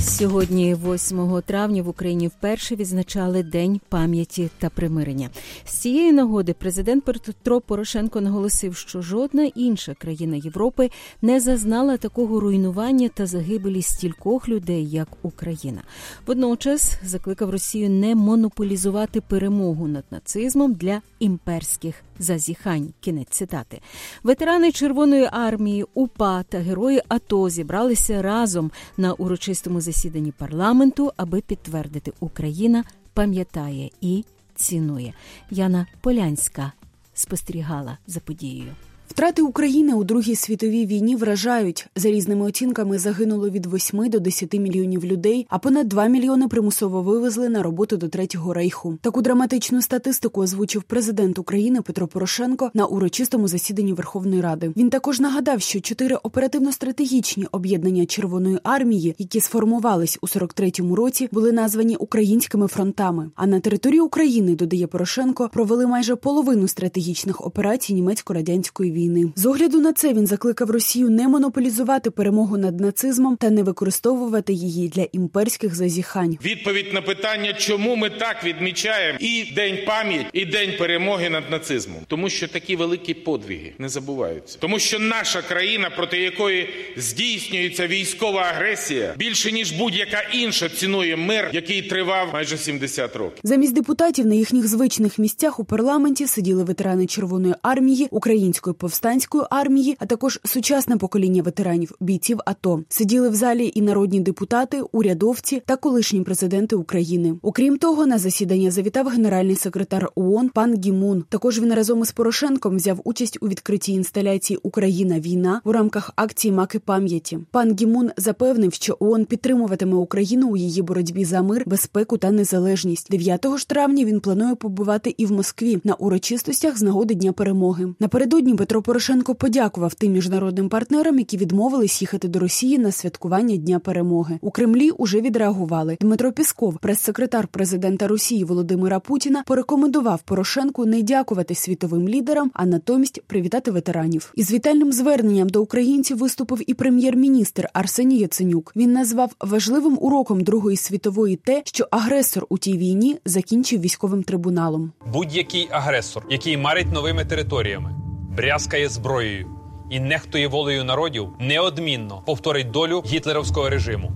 Сьогодні, 8 травня, в Україні вперше відзначали День пам'яті та примирення. З цієї нагоди президент Петро Порошенко наголосив, що жодна інша країна Європи не зазнала такого руйнування та загибелі стількох людей, як Україна. Водночас закликав Росію не монополізувати перемогу над нацизмом для імперських зазіхань. Кінець цитати. Ветерани Червоної армії, УПА та герої АТО зібралися разом на урочистому засіданні парламенту, аби підтвердити: Україна пам'ятає і цінує. Яна Полянська спостерігала за подією. Втрати України у Другій світовій війні вражають. За різними оцінками загинуло від 8 до 10 мільйонів людей, а понад 2 мільйони примусово вивезли на роботу до Третього рейху. Таку драматичну статистику озвучив президент України Петро Порошенко на урочистому засіданні Верховної Ради. Він також нагадав, що 4 оперативно-стратегічні об'єднання Червоної армії, які сформувались у 43-му році, були названі українськими фронтами. А на території України, додає Порошенко, провели майже половину стратегічних операцій німецько-радянської війни. З огляду на це він закликав Росію не монополізувати перемогу над нацизмом та не використовувати її для імперських зазіхань. Відповідь на питання, чому ми так відмічаємо і День пам'яті, і День перемоги над нацизмом. Тому що такі великі подвиги не забуваються. Тому що наша країна, проти якої здійснюється військова агресія, більше ніж будь-яка інша цінує мир, який тривав майже 70 років. Замість депутатів на їхніх звичних місцях у парламенті сиділи ветерани Червоної армії, Української повстанської армії, а також сучасне покоління ветеранів, бійців АТО. Сиділи в залі і народні депутати, урядовці та колишні президенти України. Окрім того, на засідання завітав генеральний секретар ООН пан Гі Мун. Також він разом із Порошенком взяв участь у відкритті інсталяції «Україна-війна» у рамках акції «Маки пам'яті». Пан Гі Мун запевнив, що ООН підтримуватиме Україну у її боротьбі за мир, безпеку та незалежність. 9 ж травня він планує побувати і в Москві на урочистостях з нагоди Дня перемоги. Напередодні Петро Порошенко подякував тим міжнародним партнерам, які відмовились їхати до Росії на святкування Дня перемоги. У Кремлі уже відреагували. Дмитро Пісков, прес-секретар президента Росії Володимира Путіна, порекомендував Порошенку не дякувати світовим лідерам, а натомість привітати ветеранів. Із вітальним зверненням до українців виступив і прем'єр-міністр Арсеній Яценюк. Він назвав важливим уроком Другої світової те, що агресор у тій війні закінчив військовим трибуналом. Будь-який агресор, який марить новими територіями, брязкає зброєю і нехтує волею народів, неодмінно повторить долю гітлерівського режиму.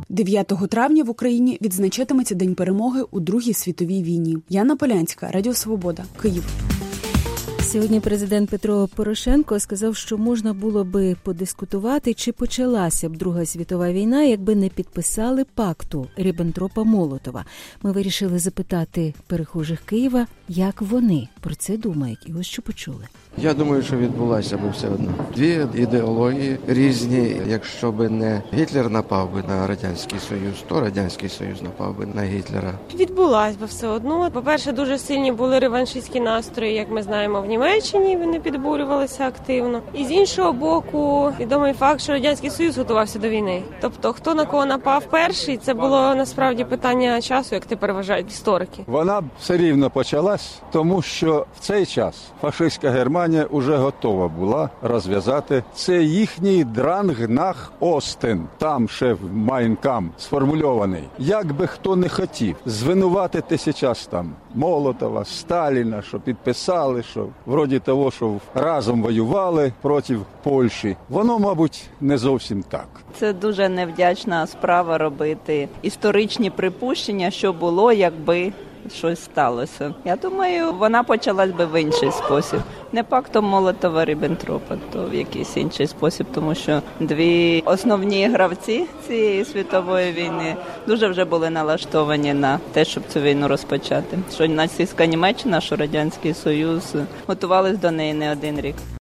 9 травня в Україні відзначатиметься День перемоги у Другій світовій війні. Яна Полянська, Радіо Свобода, Київ. Сьогодні президент Петро Порошенко сказав, що можна було би подискутувати, чи почалася б Друга світова війна, якби не підписали пакту Ріббентропа-Молотова. Ми вирішили запитати перехожих Києва, як вони про це думають. І ось що почули. Я думаю, що відбулася би все одно. Дві ідеології різні. Якщо би не Гітлер напав би на Радянський Союз, то Радянський Союз напав би на Гітлера. Відбулась би все одно. По-перше, дуже сильні були реваншистські настрої, як ми знаємо, в Німеччині вони підбурювалися активно. І з іншого боку, відомий факт, що Радянський Союз готувався до війни. Тобто, хто на кого напав перший, це було насправді питання часу, як тепер вважають історики. Вона все рівно почалась, тому що в цей час фашистська Германія уже готова була розв'язати. Це їхній дранг нах Остен, там ще в Майн Кампф сформульований. Як би хто не хотів звинуватити зараз там Молотова, Сталіна, що підписали, що вроді того, що разом воювали проти Польщі. Воно, мабуть, не зовсім так. Це дуже невдячна справа робити історичні припущення, що було, якби щось сталося. Я думаю, вона почалась би в інший спосіб. Не пактом Молотова-Ріббентропа, то в якийсь інший спосіб, тому що дві основні гравці цієї світової війни дуже вже були налаштовані на те, щоб цю війну розпочати. Що нацистська Німеччина, що Радянський Союз готувались до неї не один рік.